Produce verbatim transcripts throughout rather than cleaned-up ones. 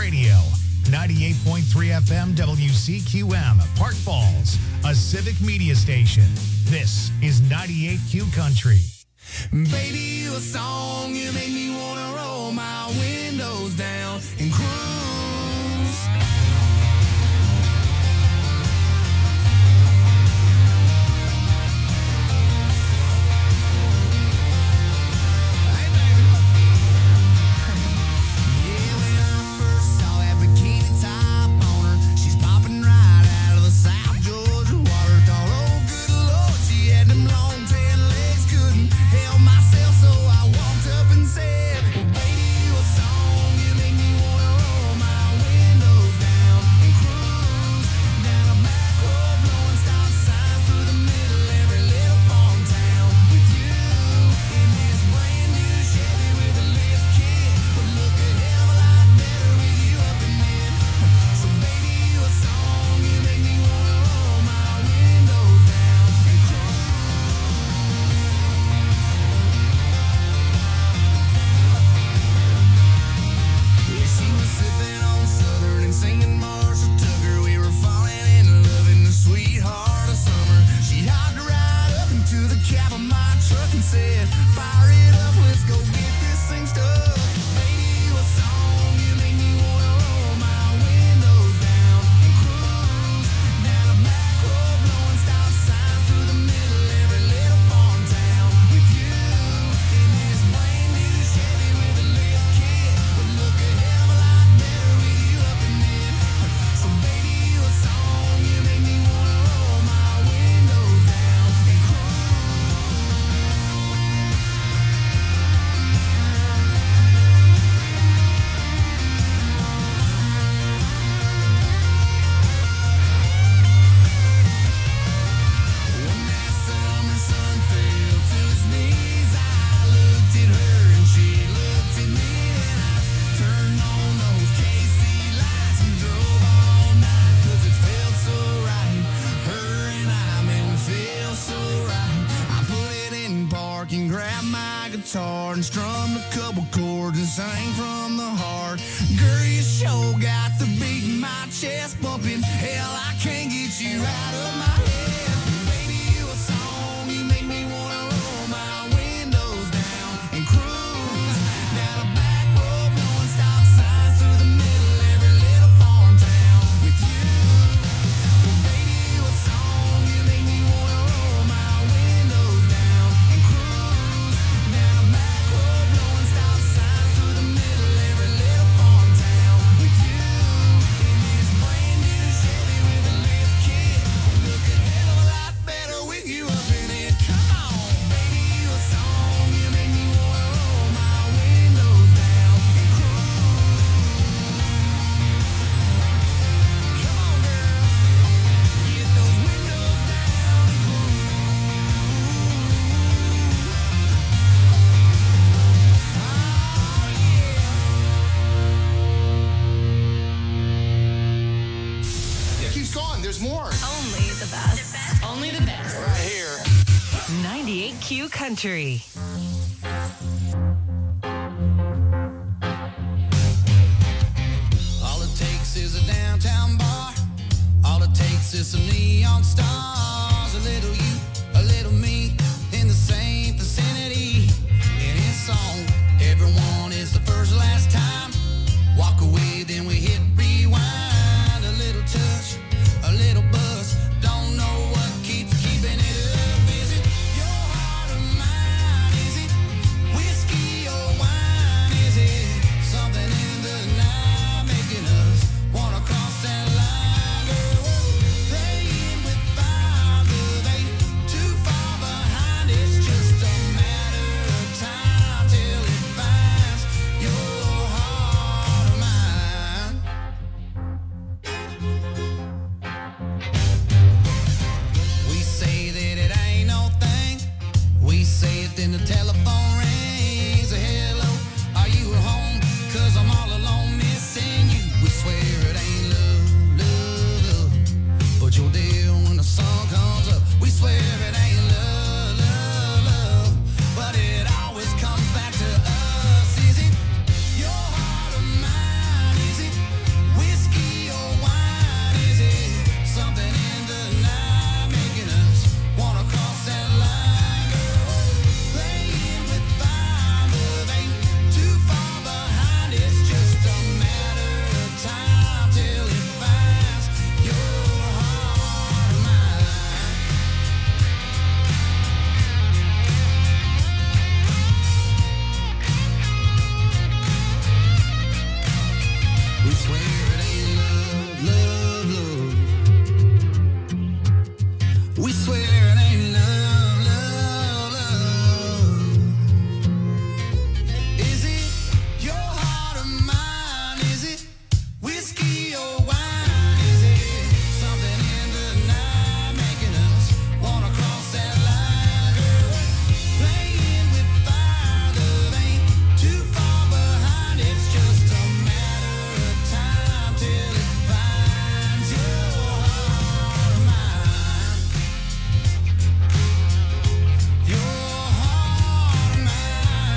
Radio. ninety-eight point three F M W C Q M, Park Falls, a civic media station. This is ninety-eight Q Country. Baby, you a song, you make me wanna roll my windows down and cruise. Country. All it takes is a downtown bar. All it takes is some neon stars. A little you, a little me, in the same vicinity. In his song, everyone is the first last time. Walk away, then we hit rewind. A little touch, a little buzz. Don't know what keeps keeping it up. Is it your heart or mine? Is it whiskey or wine? Is it something in the night making us wanna cross that line? Girl, we're playing with fire. swear it ain't love, love, love. Is it your heart or mine? Is it whiskey or wine? Is it something in the night making us wanna cross that line? Girl, playing with fire, love ain't too far behind. It's just a matter of time till it finds your heart or mine. Your heart or mine.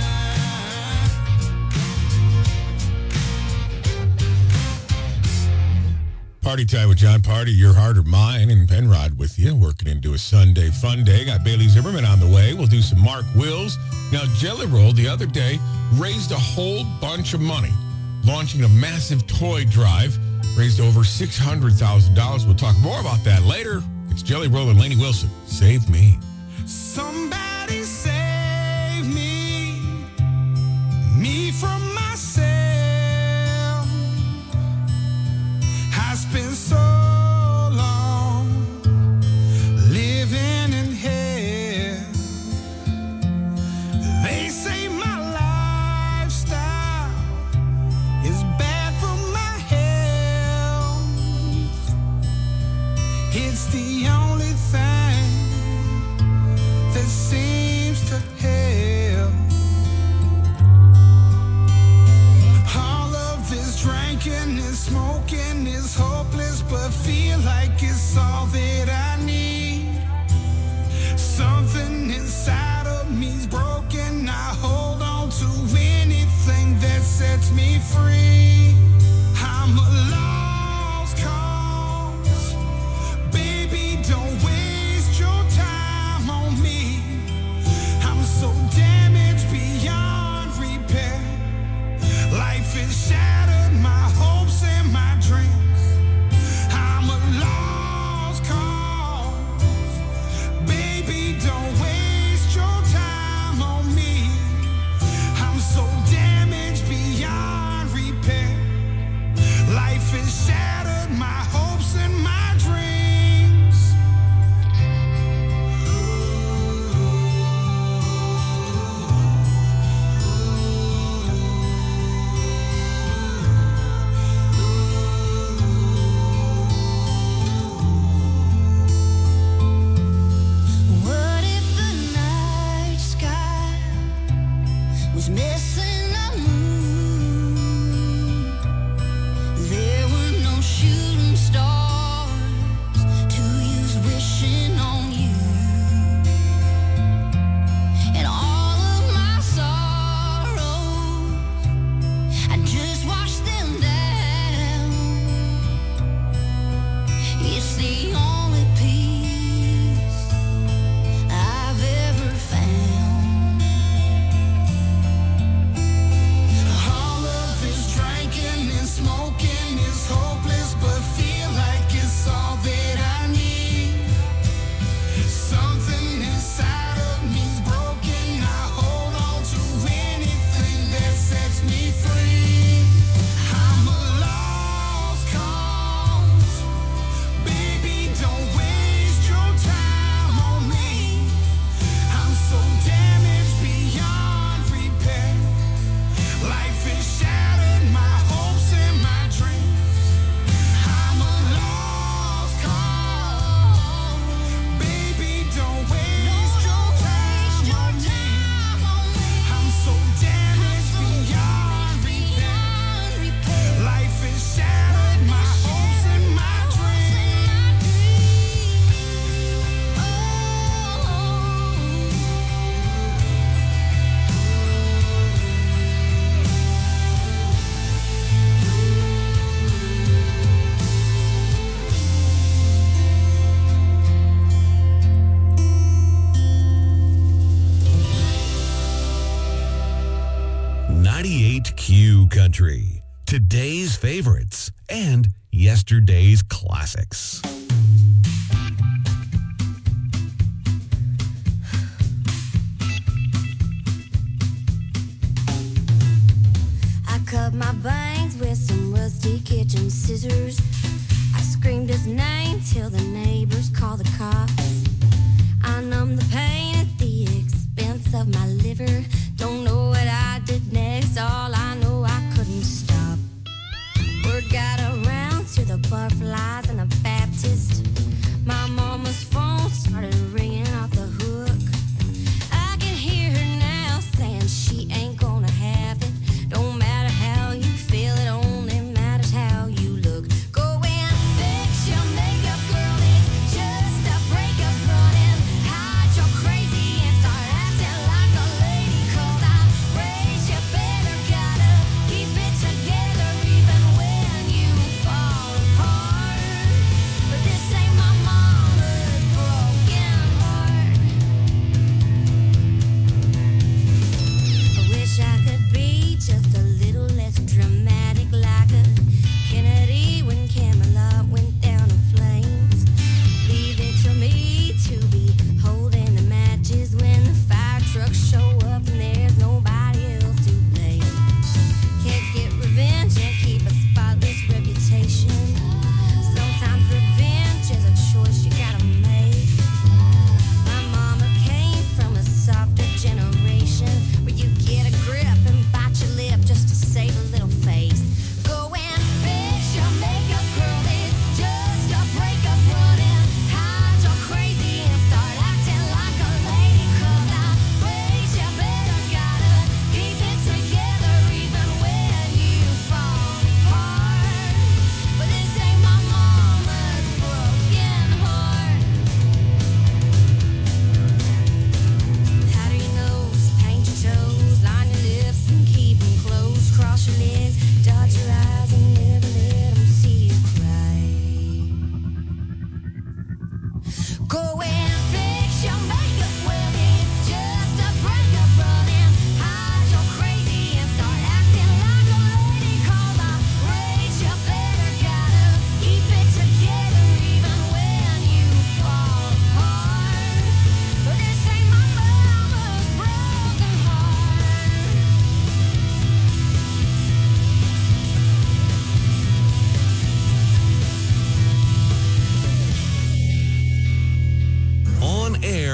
Party time with John Party, your heart or mine, and Penrod with you, working into a Sunday fun day. Got Bailey Zimmerman on the way. We'll do some Mark Wills. Now, Jelly Roll the other day raised a whole bunch of money, launching a massive toy drive, raised over six hundred thousand dollars. We'll talk more about that later. It's Jelly Roll and Lainey Wilson. Save me. Somebody save me, me from myself. I spent so long living in hell. They say my lifestyle is bad for my health. It's the only thing that seems to help. All of this drinking and smoking is hopeless, but feel like it's all that I need. Something inside of me's broken. I hold on to anything that sets me free. I'm a lost cause. Baby, don't waste your time on me. I'm so damaged beyond repair. Life has shattered my hopes and my dreams. I'm a lost cause. Baby, don't waste your time on me. I'm so damaged beyond repair. Life has shattered my hopes and my dreams. What if the night sky was missing a moon? There were no shooting stars to use wishing on you. And all of my sorrows, I just washed them down. It's the only peace I've ever found. All of this drinking and smoking is hopeless, but feel like it's all that I need. Something inside of me's broken. I hold on to anything that sets me free. I'm a lost cause. Baby, don't waste your time on me. I'm so damaged beyond repair. Life has shattered my hopes and my dreams. I'm a lost cause. Baby, don't waste your time on me. I'm so damaged beyond repair. Life has shattered my hopes and my dreams. ninety-eight Q Country. Today's favorites and yesterday's classics. I cut my bangs with some rusty kitchen scissors. I screamed his name till the neighbors called the cops.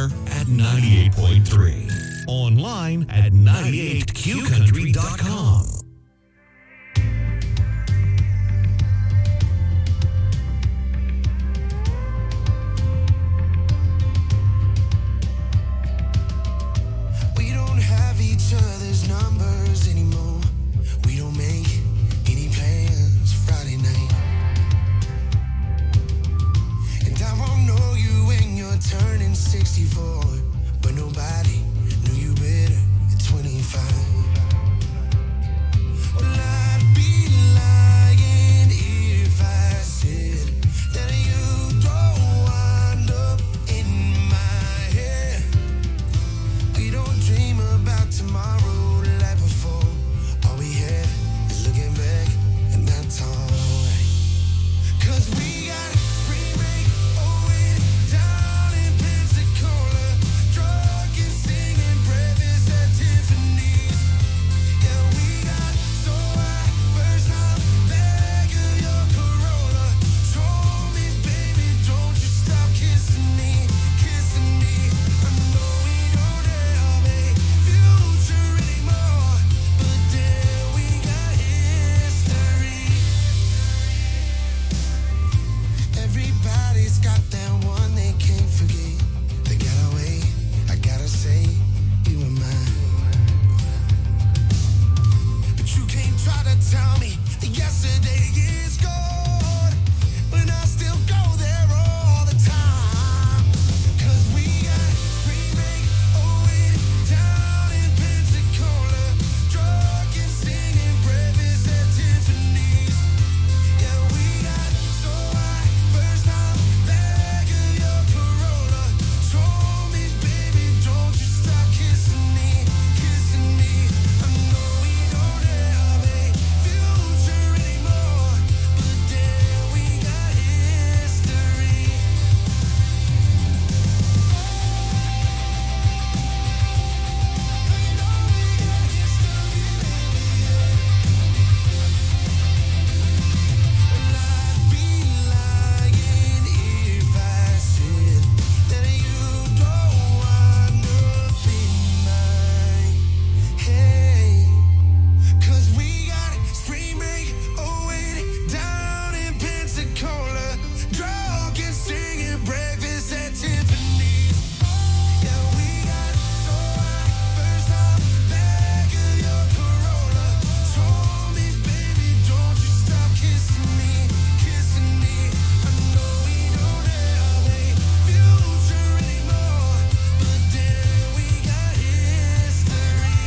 air at ninety-eight point three. Online at ninety-eight q country dot com. We don't have each other's numbers anymore. We don't make any plans Friday night. And I won't know you when you're turning sixty-four. But nobody knew you better at twenty-five. Well, I'd be lying if I said that you don't wind up in my head. We don't dream about tomorrow like before. All we had is looking back, and that's alright. Cause we got spring break, oh, and down in Pensacola, drunk and singing breakfast at Tiffany's. Yeah, we got so high, first time back of your Corolla. Told me, baby, don't you stop kissing me, kissing me. I know we don't have a future anymore, but then we got history. Everybody's got that one they can't forget. They got away, I gotta say, you were mine. But you can't try to tell me that yesterday is gone, when I still go there all the time. Cause we got spring break, oh, and down in Pensacola, drunk and singing breakfast at Tiffany's. Yeah, we got so high, first time back of your Corolla. Told me, baby, don't you stop kissing me, kissing me. I know we don't have a future anymore, but then we got history. I'd be lying if I said that you don't wind up in my head. Cause we got spring break, oh, and down in Pensacola, drunk and singing breakfast at Tiffany's. Yeah, we got so high, first time back of your Corolla. Told me, baby, don't you stop kissing me, kissing me. I know we don't have a future anymore, but then we got history.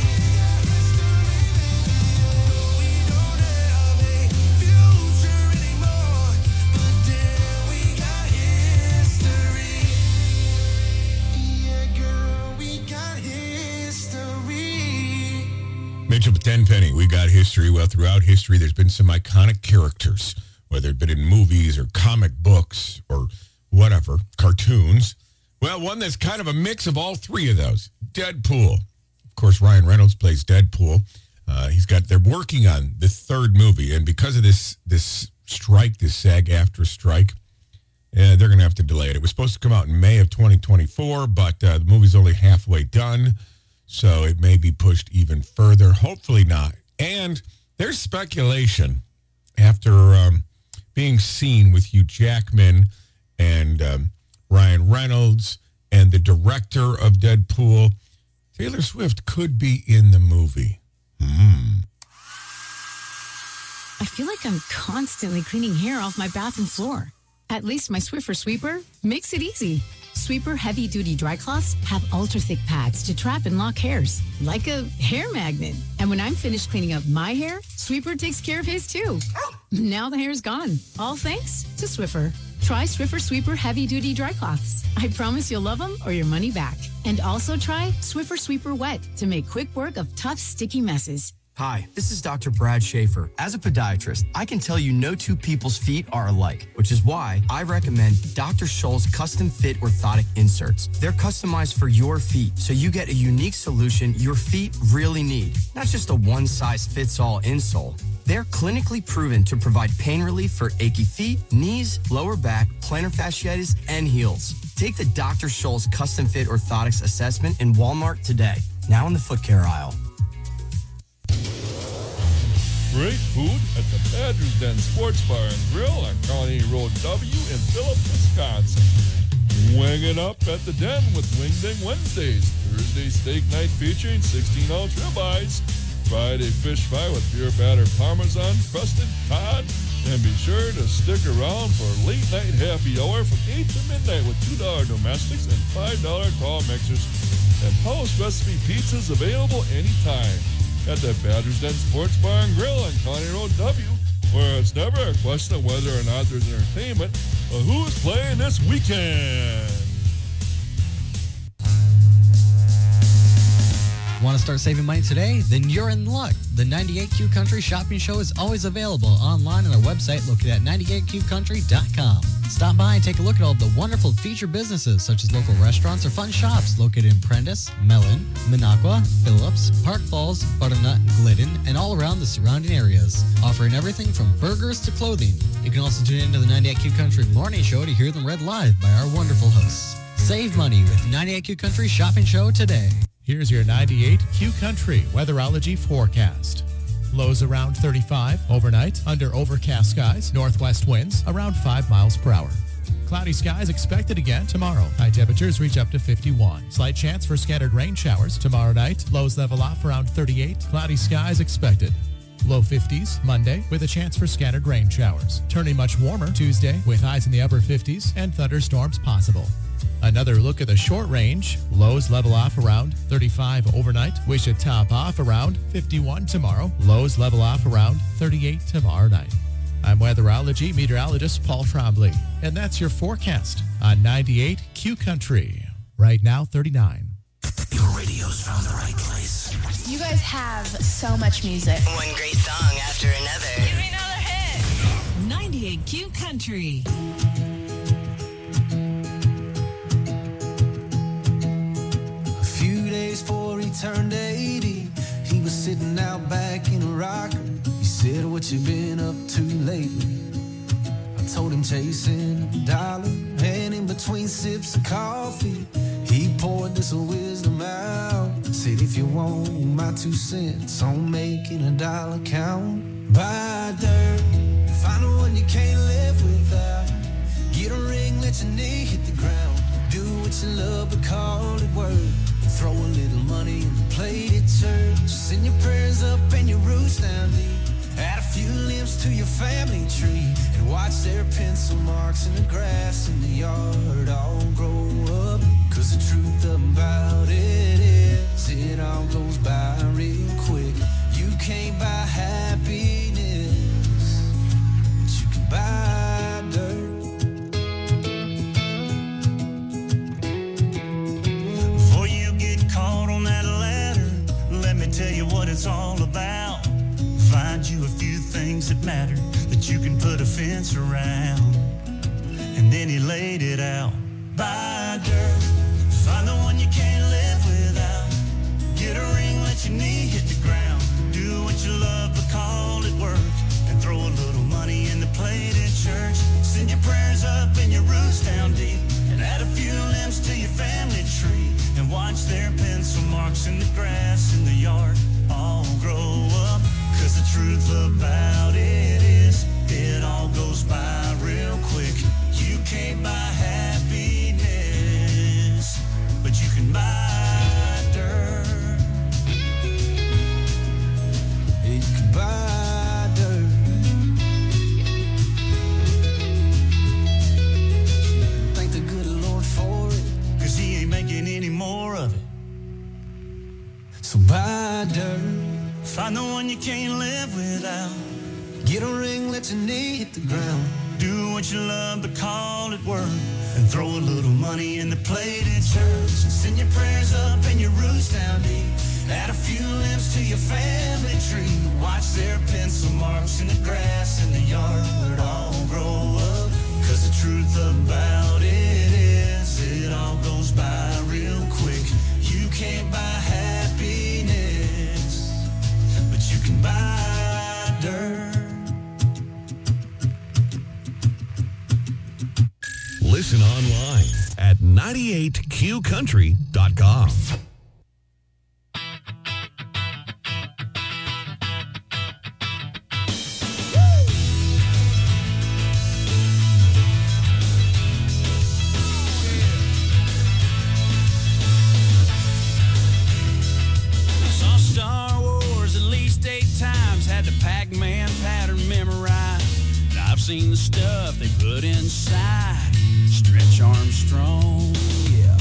We don't have a future anymore, but then we got history. Yeah, girl, we got history. Mitchell Tenpenny, we got history. Well, throughout history, there's been some iconic characters, whether it been in movies or comic books or whatever, cartoons. Well, one that's kind of a mix of all three of those. Deadpool. Of course, Ryan Reynolds plays Deadpool. Uh, he's got, they're working on the third movie, and because of this this strike, this SAG-AFTRA strike, uh, they're going to have to delay it. It was supposed to come out in May of twenty twenty-four, but uh, the movie's only halfway done, so it may be pushed even further. Hopefully not. And there's speculation after um, being seen with Hugh Jackman and um, Ryan Reynolds and the director of Deadpool, Taylor Swift could be in the movie. Hmm. I feel like I'm constantly cleaning hair off my bathroom floor. At least my Swiffer Sweeper makes it easy. Sweeper heavy-duty dry cloths have ultra-thick pads to trap and lock hairs, like a hair magnet. And when I'm finished cleaning up my hair, Sweeper takes care of his too. Now the hair's gone, all thanks to Swiffer. Try Swiffer Sweeper heavy-duty dry cloths. I promise you'll love them or your money back. And also try Swiffer Sweeper Wet to make quick work of tough, sticky messes. Hi, this is Doctor Brad Schaefer. As a podiatrist, I can tell you no two people's feet are alike, which is why I recommend Doctor Scholl's custom fit orthotic inserts. They're customized for your feet, so you get a unique solution your feet really need, not just a one-size-fits-all insole. They're clinically proven to provide pain relief for achy feet, knees, lower back, plantar fasciitis, and heels. Take the Doctor Scholl's Custom Fit Orthotics Assessment in Walmart today. Now in the foot care aisle. Great food at the Badger's Den Sports Bar and Grill on Colony Road W in Phillip, Wisconsin. Wing it up at the Den with Wing Ding Wednesdays. Thursday steak night featuring sixteen ounce ribeyes. Friday fish fry with pure batter parmesan, crusted cod. And be sure to stick around for late night happy hour from eight to midnight with two dollar domestics and five dollar tall mixers. And post recipe pizzas available anytime at the Badger's Den Sports Bar and Grill on County Road W, where it's never a question of whether or not there's entertainment, but who's playing this weekend. Want to start saving money today? Then you're in luck. The ninety-eight Q Country Shopping Show is always available online on our website located at ninety-eight q country dot com. Stop by and take a look at all the wonderful featured businesses such as local restaurants or fun shops located in Prentice, Mellon, Minocqua, Phillips, Park Falls, Butternut, Glidden, and all around the surrounding areas, offering everything from burgers to clothing. You can also tune into the ninety-eight Q Country Morning Show to hear them read live by our wonderful hosts. Save money with ninety-eight Q Country Shopping Show today. Here's your ninety-eight Q Country weatherology forecast. Lows around thirty-five overnight under overcast skies. Northwest winds around five miles per hour. Cloudy skies expected again tomorrow. High temperatures reach up to fifty-one. Slight chance for scattered rain showers tomorrow night. Lows level off around thirty-eight. Cloudy skies expected. Low fifties Monday with a chance for scattered rain showers. Turning much warmer Tuesday with highs in the upper fifties and thunderstorms possible. Another look at the short range. Lows level off around thirty-five overnight. We should top off around fifty-one tomorrow. Lows level off around thirty-eight tomorrow night. I'm weatherology meteorologist Paul Trombley, and that's your forecast on ninety-eight Q Country. Right now, thirty-nine. Your radio's found the right place. You guys have so much music. One great song after another. Give me another hit. ninety-eight Q Country. Before he turned eighty, he was sitting out back in a rocker. He said, "What you been up to lately?" I told him chasing a dollar, and in between sips of coffee, he poured this wisdom out. Said, "If you want my two cents on making a dollar count, buy dirt, find the one you can't live without. Get a ring, let your knee hit the ground. Do what you love, but call it work. Throw a little money in the plate at church. Send your prayers up and your roots down deep. Add a few limbs to your family tree. And watch their pencil marks in the grass in the yard all grow up. Cause the truth about it is, it all goes by real quick. You can't buy happiness, but you can buy dirt. Caught on that ladder, let me tell you what it's all about. Find you a few things that matter, that you can put a fence around. And then he laid it out. Buy dirt, find the one you can't live without. Get a ring, let your knee hit the ground. Do what you love, but call it work. And throw a little money in the plate at church. Send your prayers up and your roots down deep. And add a few limbs to your family tree. And watch their pencil marks in the grass in the yard all grow up. Cause the truth about it is, it all goes by real quick. You can't buy happiness, but you can buy dirt. You can buy dirt. Thank the good Lord for it, cause he ain't making any more of it. So buy dirt. Find the one you can't live without. Get a ring, let your knee hit the ground. Do what you love, but call it work. And throw a little money in the plate at church. Send your prayers up and your roots down deep. Add a few limbs to your family tree. Watch their pencil marks in the grass in the yard all grow up. Cause the truth about it is, it all goes by real quick. You can't buy happiness, but you can buy dirt. Listen online at at ninety-eight Q country dot com. Saw Star Wars at least eight times, had the Pac-Man pattern memorized. And I've seen the stuff they put inside. Stretch Armstrong, yeah.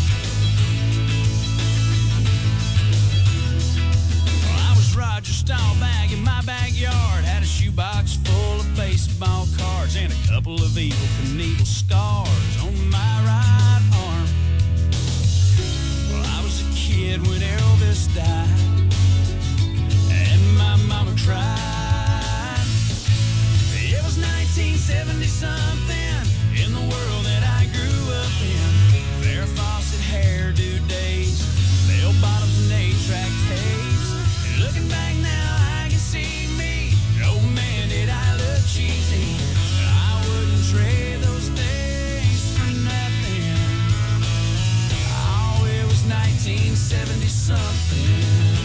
Well, I was Roger Staubach in my backyard, had a shoebox full of baseball cards and a couple of Evel Knievel scars on my right arm. Well, I was a kid when Elvis died, and my mama cried. It was nineteen seventy something in the world that I grew up in. Farrah Fawcett hairdo days, bell bottoms and eight-track tapes. And looking back now, I can see me. Oh man, did I look cheesy. I wouldn't trade those days for nothing. Oh, it was nineteen seventy something.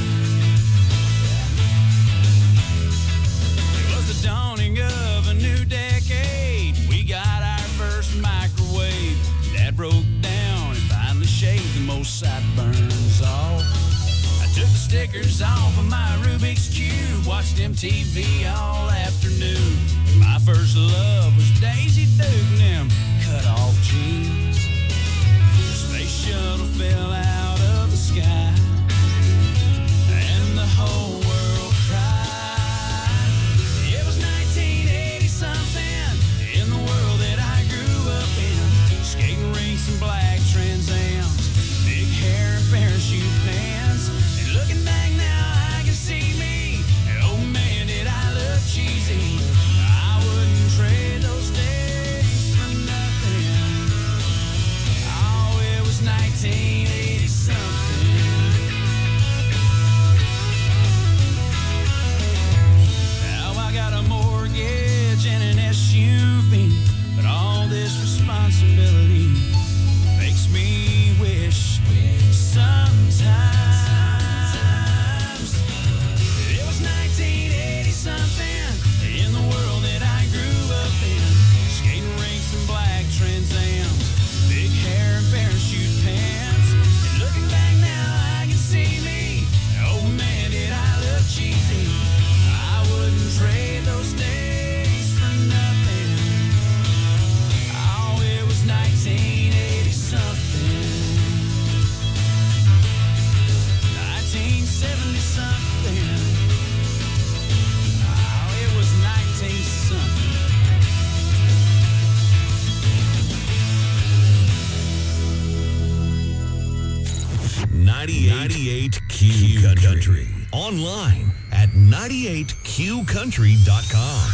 It was the dawning of a new decade. We got our first microwave. Dad broke down and finally shaved the most sideburns off. I took the stickers off of my Rubik's Cube, watched M T V all afternoon. My first love was Daisy Duke and them cut-off jeans. Space shuttle fell out of the sky, and the whole world cried. It was nineteen eighty something in the world that I grew up in. Skating rinks and black Trans Ams, big hair and parachute pants. And looking back now, I can see me. And oh man, did I look cheesy. I wouldn't trade those days for nothing. Oh, it was nineteen eighty something. Now I got a mortgage and an S U V, but all this responsibility makes me wish sometimes it was nineteen eighty something in the world that I grew up in. Skating rinks and black Trans Ams, big hair and parachute pants. And looking back now, I can see me. Oh man, did I look cheesy. I wouldn't trade those days for nothing. Oh, it was nineteen eighty something. nineteen seventy something. Oh, it was nineteen something. ninety-eight Q Country. Online at ninety-eight Q country dot com.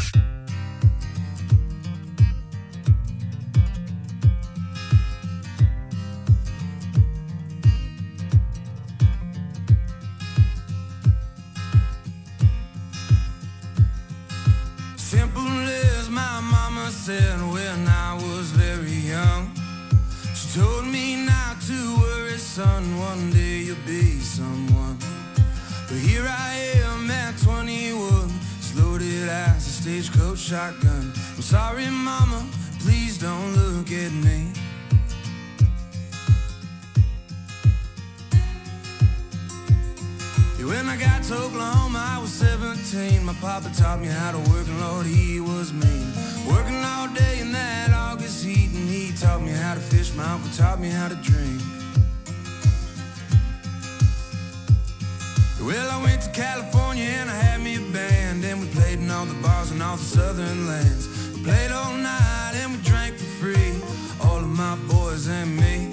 Simple as my mama said when I was very young. She told me not to worry, son, one day you'll be someone. But here I am at twenty-one, as loaded as a stagecoach shotgun. I'm sorry, mama, please don't look at me. Yeah, when I got to Oklahoma, I was seventeen. My papa taught me how to work, and Lord, he was mean. Working all day in that August heat, and he taught me how to fish. My uncle taught me how to drink. Well, I went to California and I had me a band, and we played in all the bars in all the southern lands. We played all night and we drank for free, all of my boys and me.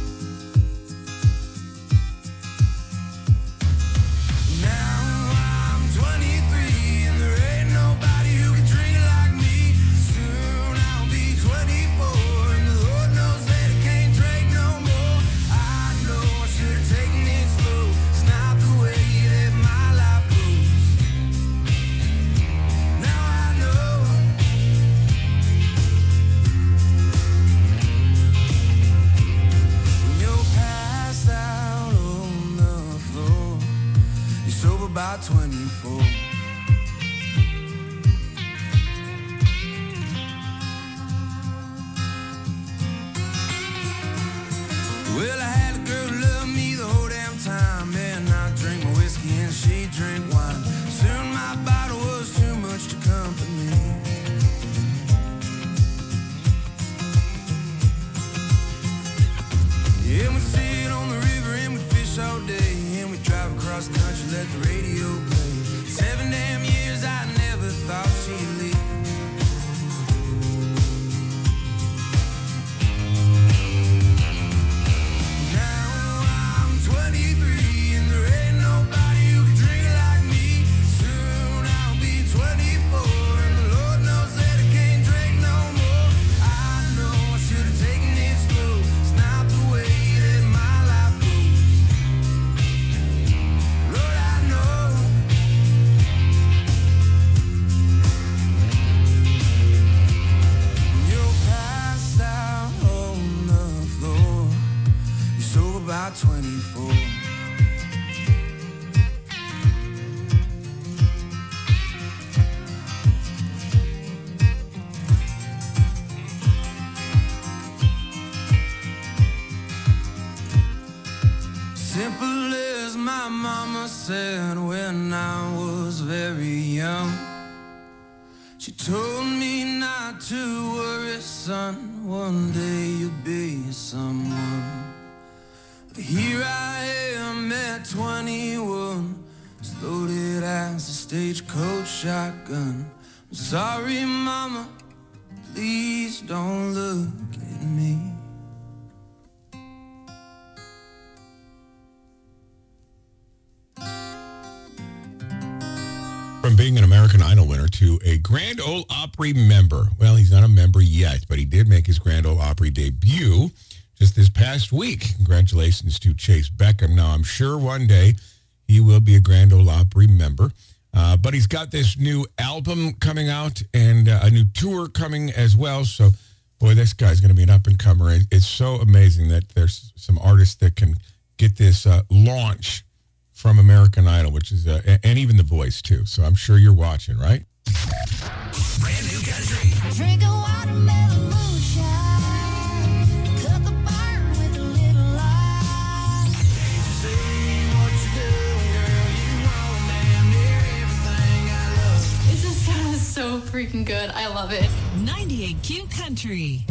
Now I'm twenty-three and there ain't nobody who can drink like me. Soon I'll be twenty-four and the Lord knows that I can't drink no more. I know I should have taken it slow. It's not the way that my life goes. Now I know the radio played. Seven damn years I never thought she'd leave. twenty-three and there ain't nobody who can drink like me. Soon I'll be twenty-four and the Lord knows that I can't drink no more. I know I should have taken it slow. It's not the way that my life goes. Lord, I know. You're passed out on the floor. You're sober about twenty-four. Simple as my mama said when I was very young. She told me not to worry, son. One day you'll be someone. But here I am at twenty-one, as loaded as a stagecoach shotgun. I'm sorry, mama, please don't look at me. From being an American Idol winner to a Grand Ole Opry member. Well, he's not a member yet, but he did make his Grand Ole Opry debut just this past week. Congratulations to Chase Beckham. Now, I'm sure one day he will be a Grand Ole Opry member. Uh, but he's got this new album coming out and uh, a new tour coming as well. So, boy, this guy's going to be an up-and-comer. It's so amazing that there's some artists that can get this uh, launch from American Idol, which is, uh, and even The Voice, too. So I'm sure you're watching, right? Brand new country. Drink a watermelon moonshine. Cook a barn with a little light. Say what you do, girl. You know damn near everything I love. This just sounds so freaking good. I love it. ninety-eight Q Country.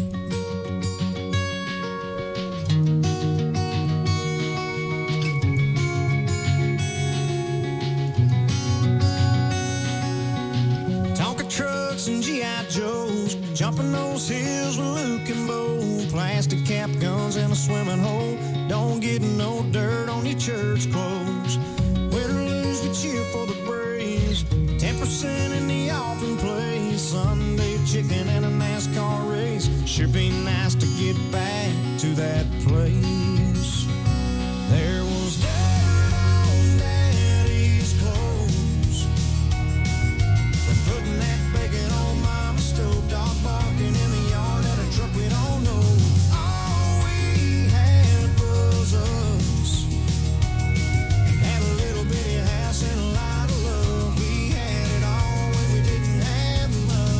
Trucks and G I Joes, jumping those hills with Luke and Bo, plastic cap guns in a swimming hole. Don't get no dirt on your church clothes. Win or lose, we cheer for the Braves. Ten percent in the offering place. Sunday chicken and a NASCAR race. Sure be nice to get back to that place. There was dirt on Daddy's clothes. Been putting that bacon on Mama's stove, dog barking in the yard at a truck we don't know. All we had was us. Had a little bitty house and a lot of love. We had it all when we didn't have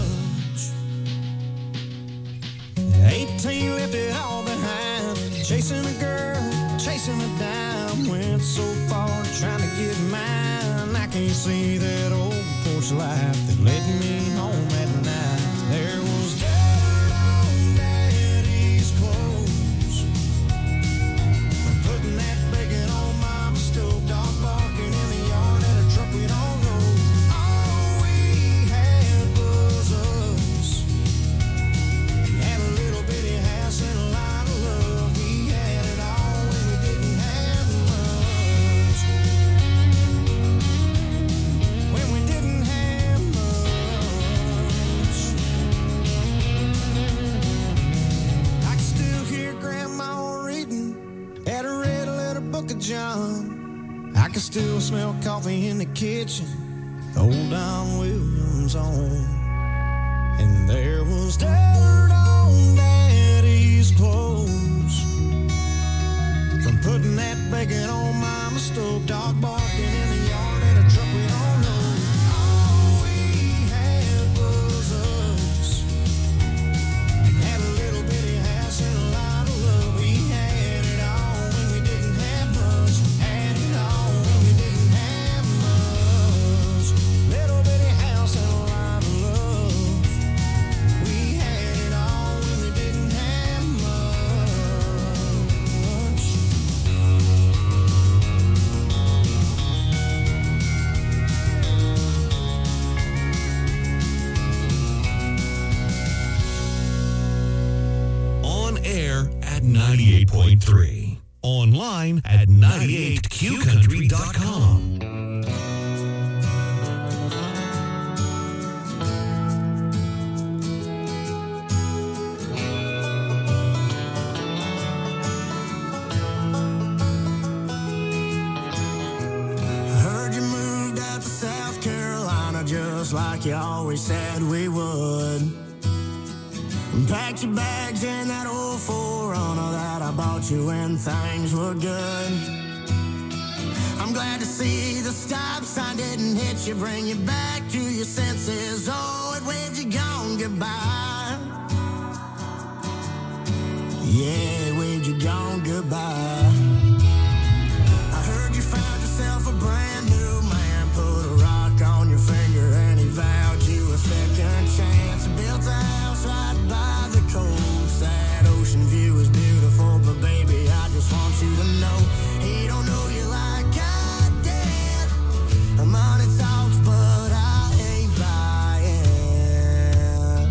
much. Eighteen left it all behind. Chasing a girl, chasing a dime. Went so far trying to get mine. I can't see that old porch life that led me home at night. There was dirt on Daddy's clothes. For putting that bacon on Mama's stove, dog barking in the yard at a truck we don't know. All we had was us. Had a little bitty house and a lot of love. We had it all when we didn't have much. When we didn't have much. I can still hear Grandma reading at a red letter book of John. I can still smell coffee in the kitchen, old Don Williams on. And there was dirt on Daddy's clothes. From putting that bacon on Mama's stove, dog barking in the yard at a truck we don't know. All we had was us. Had a little bitty house and a lot of love. We had it all when we didn't have much. Had it all when we didn't have much. Little bitty house and a lot of love. We had it all when we didn't have much. three. Online at ninety-eight q country dot com. Just like you always said we would. And packed your bags in that old four runner that I bought you when things were good. I'm glad to see the stop sign didn't hit you, bring you back to your senses. Oh, it waved you gone goodbye. Yeah, it waved you gone goodbye. I heard you found yourself a brand new man, put a rock on your finger and he vowed you a second chance. Built a house right by the coast. That ocean view is beautiful, but baby, I just want you to know he don't know you like I did. Money talks, but I ain't buying.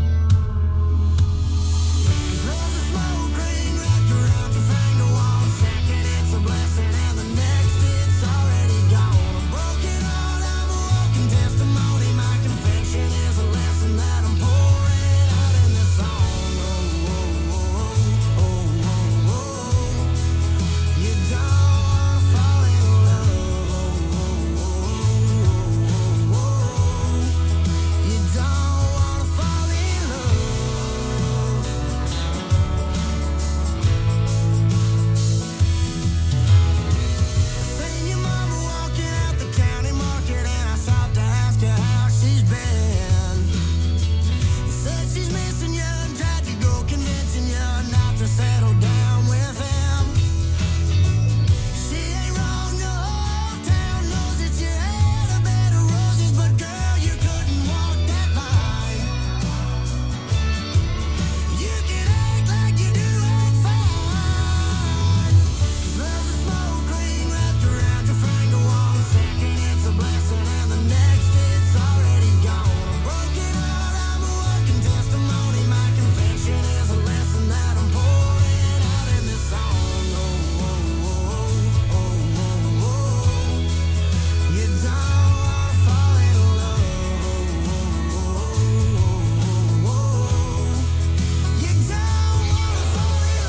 There's a smoke ring wrapped around your finger. One second it's a blessing and the next it's already gone. A broken heart, I'm a walking testimony. My confession is a lesson that I'm pouring out in this song. Oh, oh, oh, oh, oh, oh. You don't wanna fall in love. Oh, oh, oh, oh, oh. You don't wanna fall in love. Seen your mama walking out the county market and I stopped to ask her how she's been. You said she's missing you and tried to go convincing you not to settle down with him. She ain't wrong, the whole town knows that you had a bed of roses, but girl, you couldn't walk that line. You can act like you do it fine. There's a smoke ring wrapped around your finger. One second it's a blessing and the next it's already gone. A broken heart, I'm a walking testimony. My confession is a lesson that I'm pouring out in this song. Oh, oh, oh, oh, oh, oh. You don't wanna fall in love. Oh, oh, oh, oh, oh. You don't wanna fall in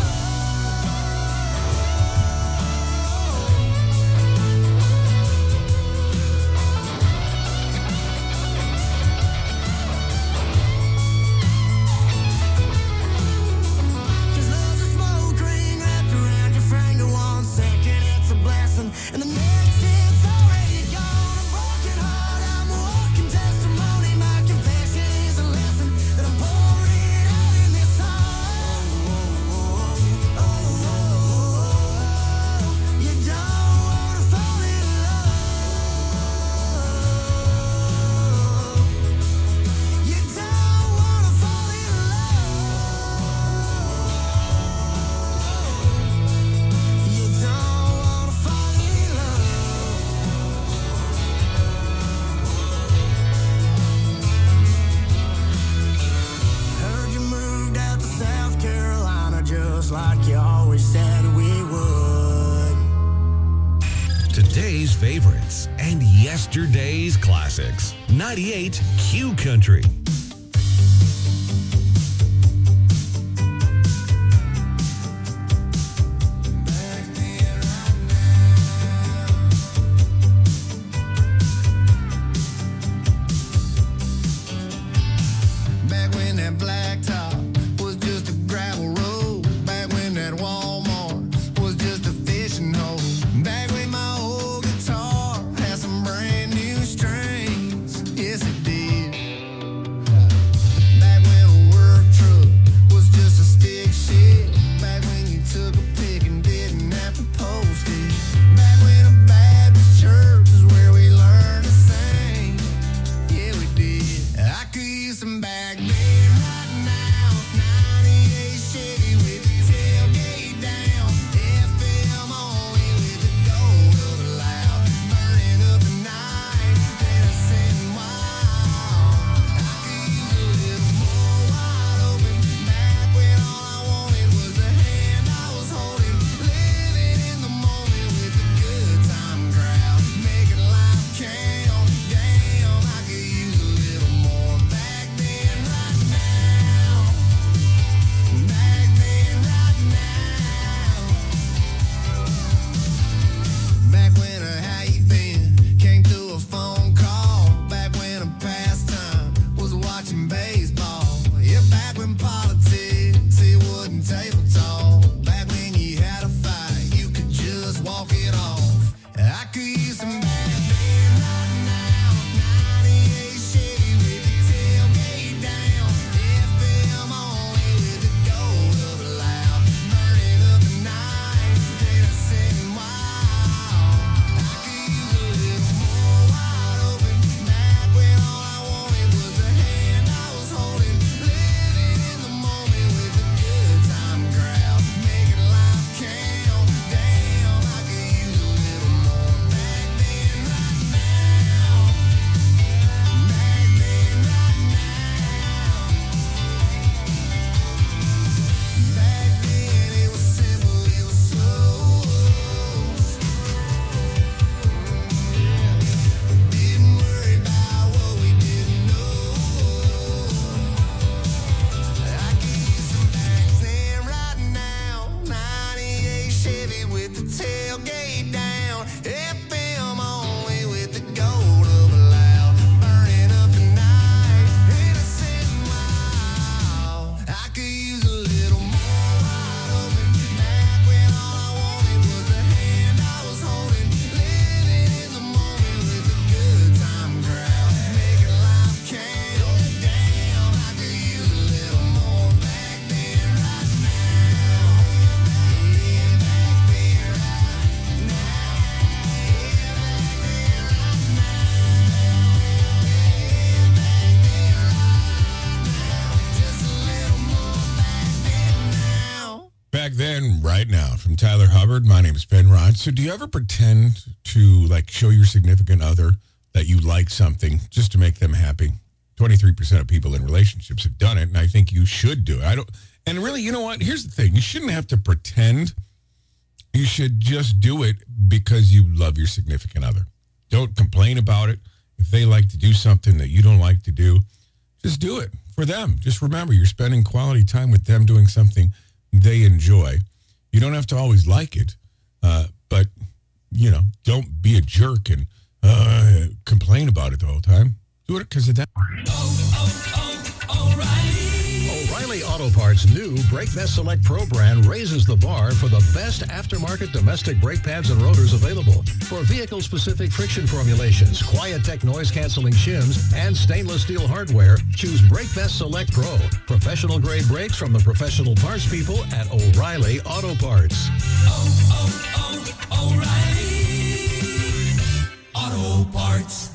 Cause there's a smoke ring wrapped around your finger. One second it's a blessing and the next it's already gone. A broken heart, I'm a walking testimony. My confession is a lesson that I'm pouring out in this song. Oh, oh, oh, oh, oh. You don't wanna fall in love. You don't wanna fall in love. You don't wanna fall in love. Heard you moved out to South Carolina just like you always said we would. Today's favorites and yesterday's classics. ninety-eight Q Country. Back when that blacktop was just a gravel road. Back when that Walmart was just a fishing hole. Back when my old guitar had some brand new strings. Yes, it did. right now from Tyler Hubbard. My name is Ben Rod. So do you ever pretend to like show your significant other that you like something just to make them happy? twenty-three percent of people in relationships have done it, and I think you should do it. I don't, and really, you know what? Here's the thing. You shouldn't have to pretend. You should just do it because you love your significant other. Don't complain about it. If they like to do something that you don't like to do, just do it for them. Just remember, you're spending quality time with them doing something they enjoy. You don't have to always like it, uh, but, you know, don't be a jerk and uh, complain about it the whole time. Do it because of that. O'Reilly Auto Parts' new Brake Best Select Pro brand raises the bar for the best aftermarket domestic brake pads and rotors available. For vehicle-specific friction formulations, Quiet-Tech noise-canceling shims, and stainless steel hardware, choose Brake Best Select Pro. Professional-grade brakes from the professional parts people at O'Reilly Auto Parts. Oh, oh, oh, O'Reilly Auto Parts.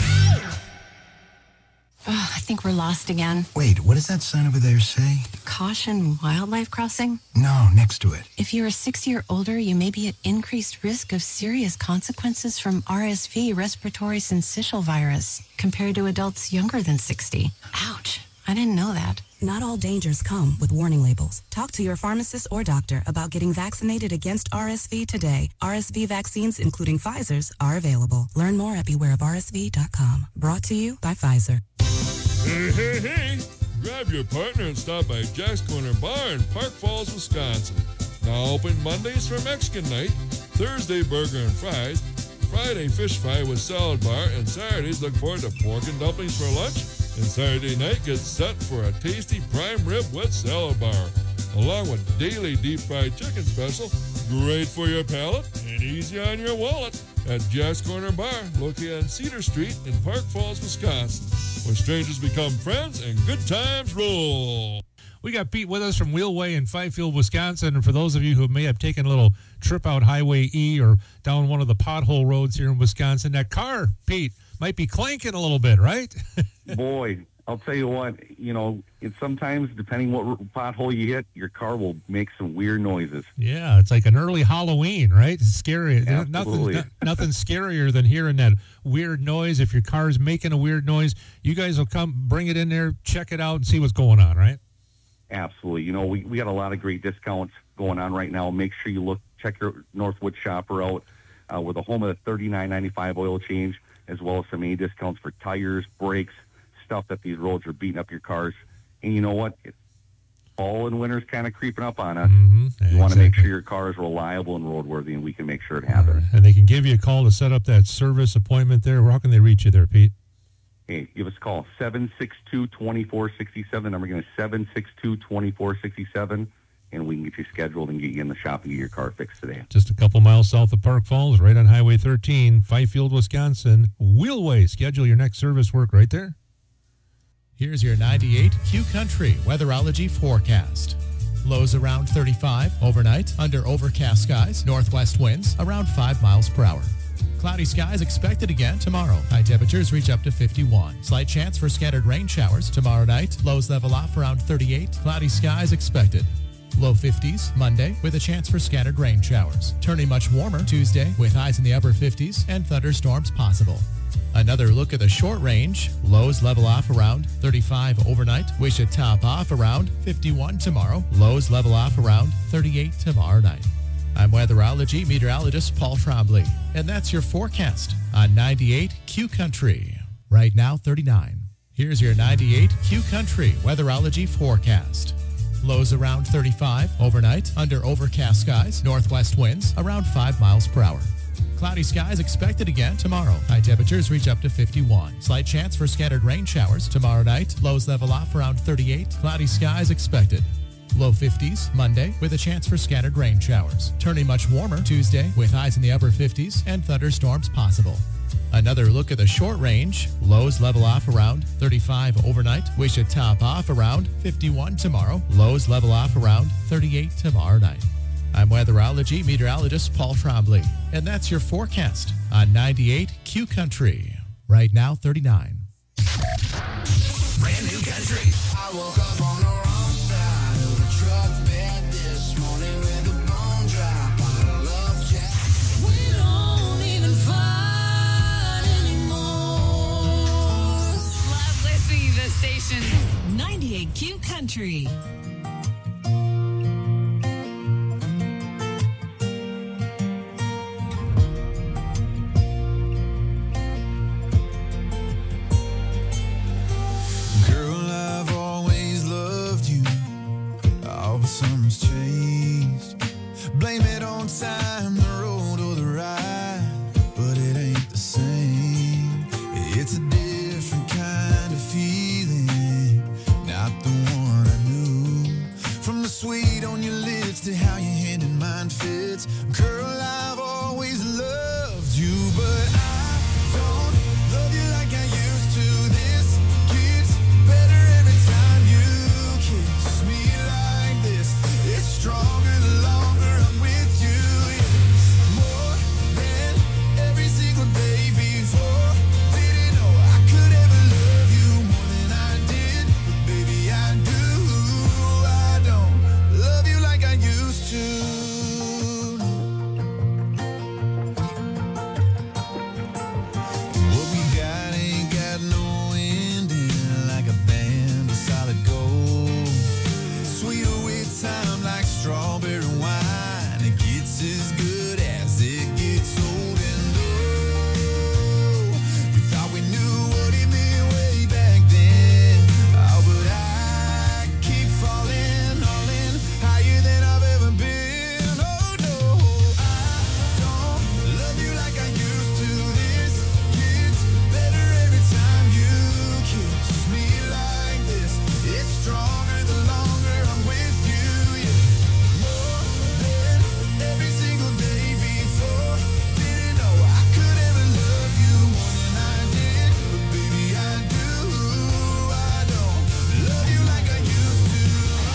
Oh, I think we're lost again. Wait, what does that sign over there say? Caution wildlife crossing? No, next to it. If you're a sixty or older, you may be at increased risk of serious consequences from R S V, respiratory syncytial virus, compared to adults younger than sixty. Ouch, I didn't know that. Not all dangers come with warning labels. Talk to your pharmacist or doctor about getting vaccinated against R S V today. R S V vaccines, including Pfizer's, are available. Learn more at beware of R S V dot com. Brought to you by Pfizer. Hey, hey, hey! Grab your partner and stop by Jack's Corner Bar in Park Falls, Wisconsin. Now open Mondays for Mexican night, Thursday burger and fries, Friday fish fry with salad bar, and Saturdays look forward to pork and dumplings for lunch, and Saturday night gets set for a tasty prime rib with salad bar, along with daily deep fried chicken special, great for your palate and easy on your wallet, at Jack's Corner Bar, located on Cedar Street in Park Falls, Wisconsin, where strangers become friends and good times roll. We got Pete with us from Wheelway in Fifield, Wisconsin. And for those of you who may have taken a little trip out Highway E or down one of the pothole roads here in Wisconsin, that car, Pete, might be clanking a little bit, right? Boy, I'll tell you what, you know, it's sometimes, depending what pothole you hit, your car will make some weird noises. Yeah, it's like an early Halloween, right? It's scary. Absolutely. Nothing, nothing scarier than hearing that weird noise. If your car's making a weird noise, you guys will come, bring it in there, check it out, and see what's going on, right? Absolutely. You know, we, we got a lot of great discounts going on right now. Make sure you look, check your Northwood shopper out. Uh, we're the home of the thirty-nine ninety-five oil change, as well as some A discounts for tires, brakes, stuff that these roads are beating up your cars. And you know what? It's fall and winter's kind of creeping up on us. Mm-hmm. You Exactly. want to make sure your car is reliable and roadworthy, and we can make sure it happens. And they can give you a call to set up that service appointment there. How can they reach you there, Pete? Hey, give us a call, seven six two, two four six seven. Number again is seven six two, two four six seven, and we can get you scheduled and get you in the shop and get your car fixed today. Just a couple miles south of Park Falls, right on Highway thirteen, Fifield, Wisconsin. Wheelway. Schedule your next service work right there. Here's your ninety-eight Q Country weatherology forecast. Lows around thirty-five overnight, under overcast skies, northwest winds around five miles per hour. Cloudy skies expected again tomorrow. High temperatures reach up to fifty-one. Slight chance for scattered rain showers tomorrow night. Lows level off around thirty-eight. Cloudy skies expected. Low fifties Monday with a chance for scattered rain showers. Turning much warmer Tuesday with highs in the upper fifties and thunderstorms possible. Another look at the short range. Lows level off around thirty-five overnight. We should top off around fifty-one tomorrow. Lows level off around thirty-eight tomorrow night. I'm weatherology meteorologist Paul Trombley, and that's your forecast on ninety-eight Q Country. Right now, thirty-nine. Here's your ninety-eight Q Country weatherology forecast. Lows around thirty-five overnight, under overcast skies, northwest winds around five miles per hour. Cloudy skies expected again tomorrow. High temperatures reach up to fifty-one. Slight chance for scattered rain showers tomorrow night. Lows level off around thirty-eight. Cloudy skies expected. Low fifties Monday with a chance for scattered rain showers. Turning much warmer Tuesday with highs in the upper fifties and thunderstorms possible. Another look at the short range. Lows level off around thirty-five overnight. We should top off around fifty-one tomorrow. Lows level off around thirty-eight tomorrow night. I'm weatherology meteorologist Paul Trombley, and that's your forecast on ninety-eight Q Country. Right now, thirty-nine. Brand new country. I woke up on the wrong side of the truck bed this morning with a bone dry. Country. Girl, I've always loved you. Oh, but something's changed. Blame it on time, the road or the ride, but it ain't the same. It's a different kind of feeling, not the one I knew. From the sweet on your lips to how your hand in mine fits. Girl, I've always loved you, but I don't love you like I used to. This gets better every time you kiss me like this. It's stronger the longer I'm with you. Yeah. More than every single day before. Didn't know I could ever love you more than I did, but baby I do. I don't love you like I used to. What we got ain't got no ending, like a band of solid gold. Sweeter with time, like strawberry wine. It gets as good as it gets old. And oh, we thought we knew what it meant way back then. Oh, but I keep falling, all in, higher than I've ever been. Oh no, I don't love you like I used to. This gets better every time you kiss me like this. It's stronger the longer I'm with you. Yeah. More than every single day before. Didn't know I could ever love you more than I did, but baby I do. I don't love you like I used to.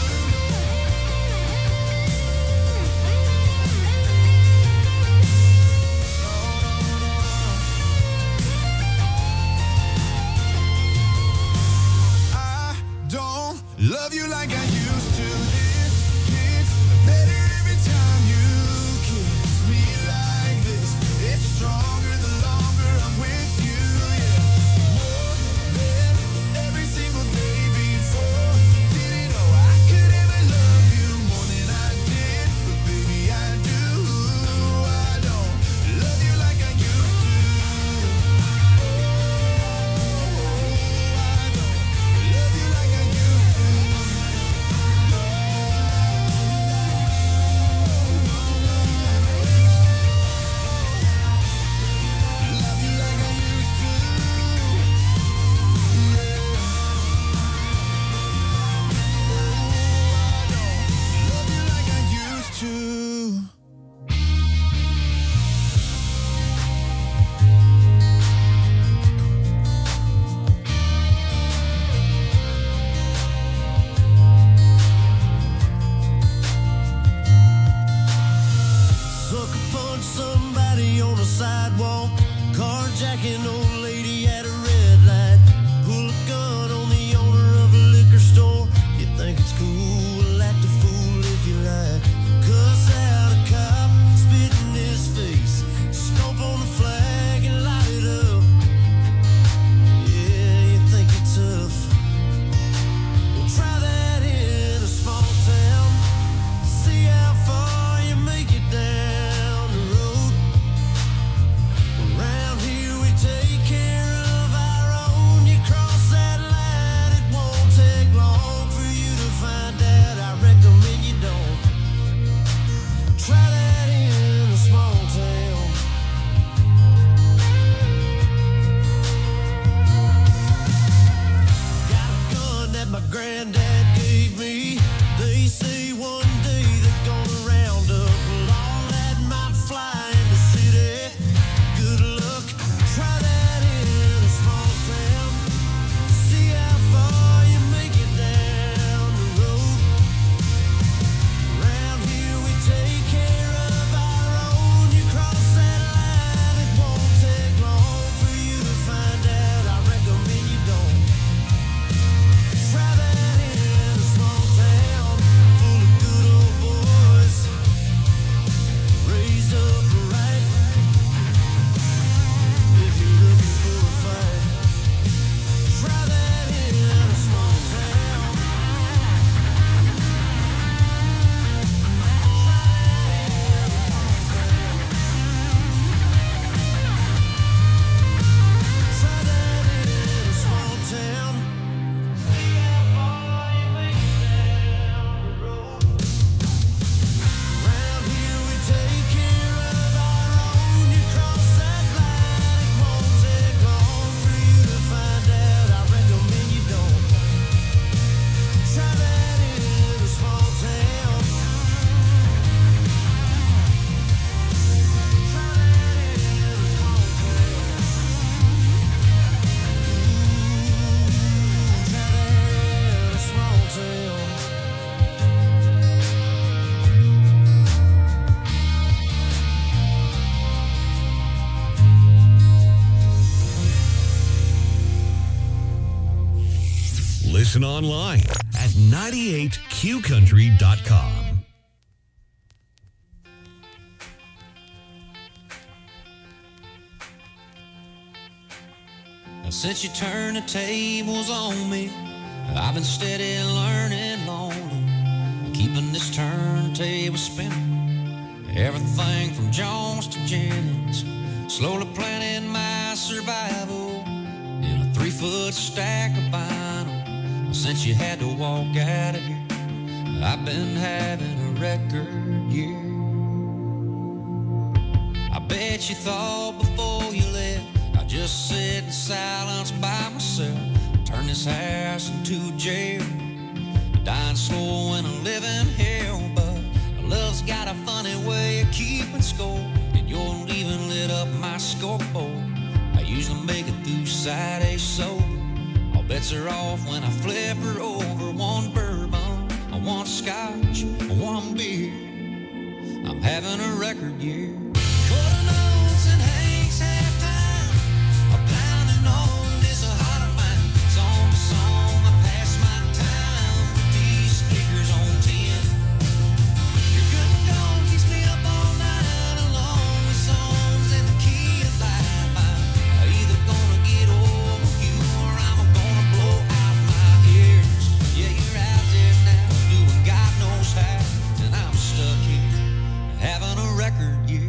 I don't love you like I used to. This gets better every time you kiss me like this. It's stronger the longer I'm with you. Yeah. More than every single day before. Didn't know I could ever love you more than I did, but baby I do. I don't love you like I used to. Love you like I used to. Love you like I used to. Love you like I used to. Sucker punch somebody on the sidewalk. Carjacking old lady at a red light. Pull a gun on the owner of a liquor store. You think it's cool, act a fool if you like. Cuss out a cop, spit in his face. Stomp on the flag and light it up. Yeah, you think you're tough. Well, try that in a small town. See how far you make it down the road. Around here we take care of Listen online at ninety-eight q country dot com. Now, since you turned the tables on me, I've been steady learning lonely, keeping this turntable spinning. Everything from Jones to Jennings, slowly planning my survival in a three-foot stack of vinyl. Since you had to walk out of here, I've been having a record year. I bet you thought before you left I'd just sit in silence by myself, turn this house into jail, dying slow in a living hell. But love's got a funny way of keeping score, and your leaving lit up my scoreboard. I usually make it through side A sober. All bets are off when I flip her over. One bourbon, one scotch, one beer. I'm having a record year. Quarter notes and Hank's halftime. I'm pounding on this heart of mine. Song to song, I pass my time with these speakers on ten. Your good and gone keeps me up all night, along with songs in the key of life. I'm either gonna get over you or I'm gonna blow out my ears. Yeah, you're out there now, doing God knows how, and I'm stuck here having a record year.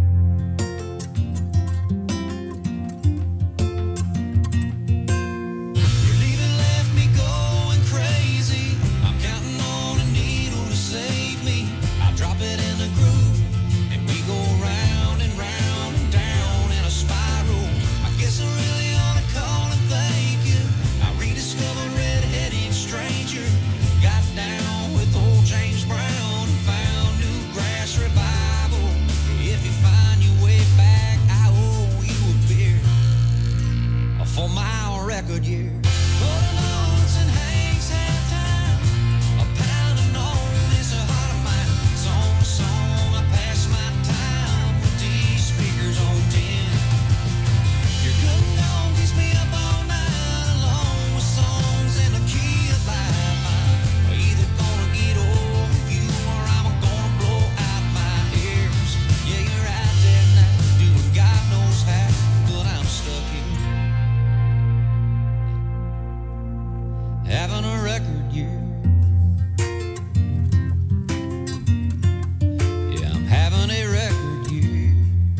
Your leaving left me going crazy. I'm counting on a needle to save me. I drop it in the groove, and we go round and round and down in a spiral. I guess I really ought to call and thank you. I rediscovered Red-Headed Stranger, got down with old James Brown, and found new grass revival. If you find your way back, I owe you a beer for my record year. Quarter notes and Hank's halftime. I'm pounding on this heart of mine. Song to song, I pass my time with these speakers on ten. Your good and gone keeps me up all night, along with songs in the key of life. I'm either gonna get over you or I'm gonna blow out my ears. Yeah, you're out there now, doing God knows how, but I'm stuck here having a record year. Yeah, I'm having a record year.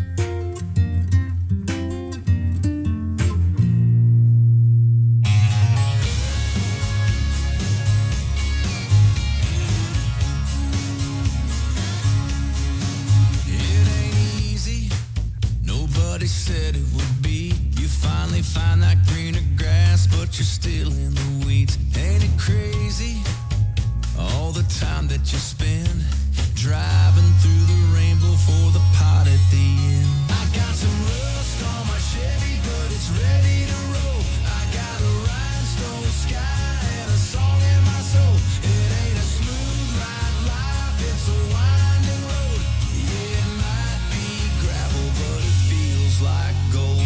It ain't easy, nobody said it would be. You finally find that greener grass, but you're still in the weeds. Ain't it crazy, all the time that you spend driving through the rainbow for the pot at the end? I got some rust on my Chevy, but it's ready to roll. I got a rhinestone sky and a song in my soul. It ain't a smooth ride life, it's a winding road. Yeah, it might be gravel, but it feels like gold.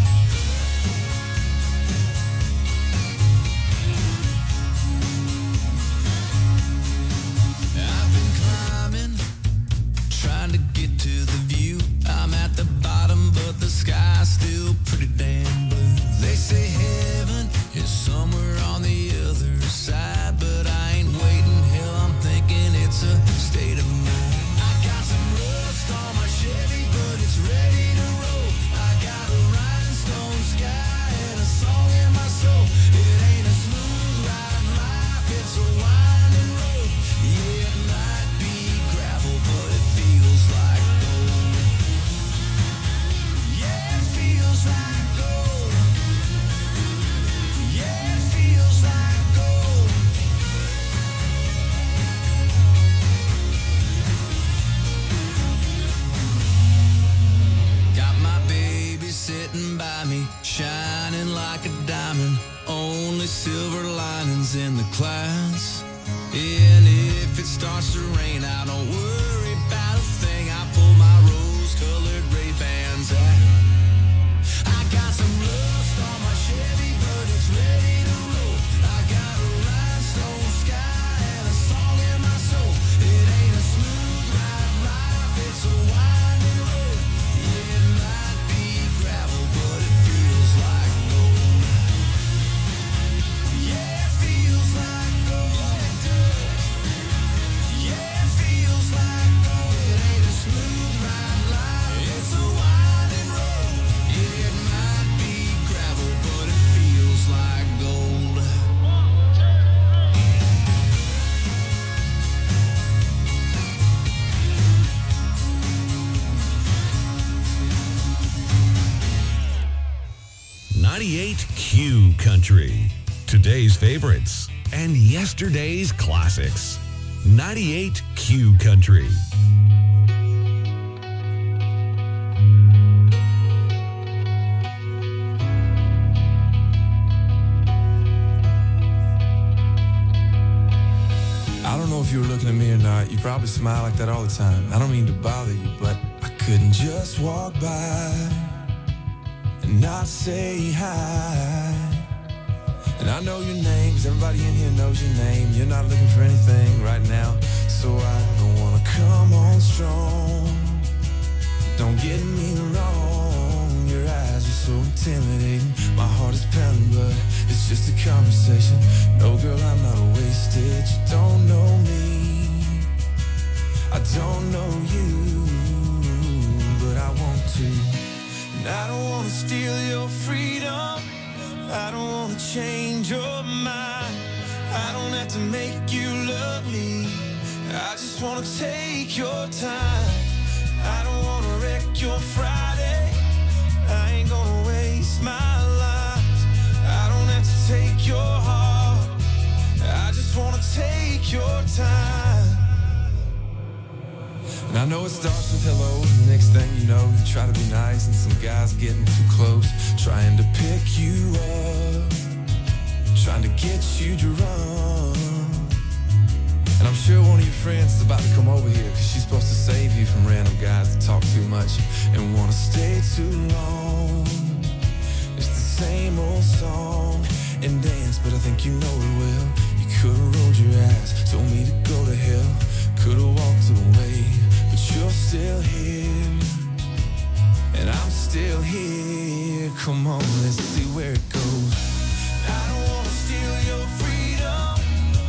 I've been climbing, trying to get to the view. I'm at the bottom, but the sky's still pretty damn blue. They say heaven is somewhere on the other side, but I ain't waiting. Hell, I'm thinking it's a state of mind. I got some rust on my Chevy, but it's ready to roll. I got a rhinestone sky and a song in my soul. It ain't a smooth ride life, it's a winding road. Yeah, it might be gravel, but it feels like gold. Yeah, it feels like gold. Yeah, it feels like gold. Got my baby sitting by me, shining like a diamond. Only silver linings in the clouds. And if it starts to rain, I don't worry about a thing. I pull my rose-colored Ray-Bans out. I got some rust on my Chevy, but it's ready to roll. I got a ninety-eight Q Country. Today's favorites and yesterday's classics. ninety-eight Q Country. I don't know if you were looking at me or not. You probably smile like that all the time. I don't mean to bother you, but I couldn't just walk by and not say hi. And I know your name, 'cause everybody in here knows your name. You're not looking for anything right now, so I don't wanna come on strong. Don't get me wrong, your eyes are so intimidating. My heart is pounding, but it's just a conversation. No, girl, I'm not wasted. You don't know me, I don't know you, but I want to. And I don't wanna steal your freedom, I don't wanna change your mind. I don't have to make you love me, I just wanna take your time. I don't wanna wreck your Friday, I ain't gonna waste my life. I don't have to take your heart, I just wanna take your time. And I know it starts with hello, and the next thing you know, you try to be nice, and some guy's getting too close, trying to pick you up, trying to get you drunk. And I'm sure one of your friends is about to come over here, 'cause she's supposed to save you from random guys that talk too much and wanna stay too long. It's the same old song and dance, but I think you know it well. You could've rolled your eyes, told me to go to hell, could've walked away, but you're still here, and I'm still here. Come on, let's see where it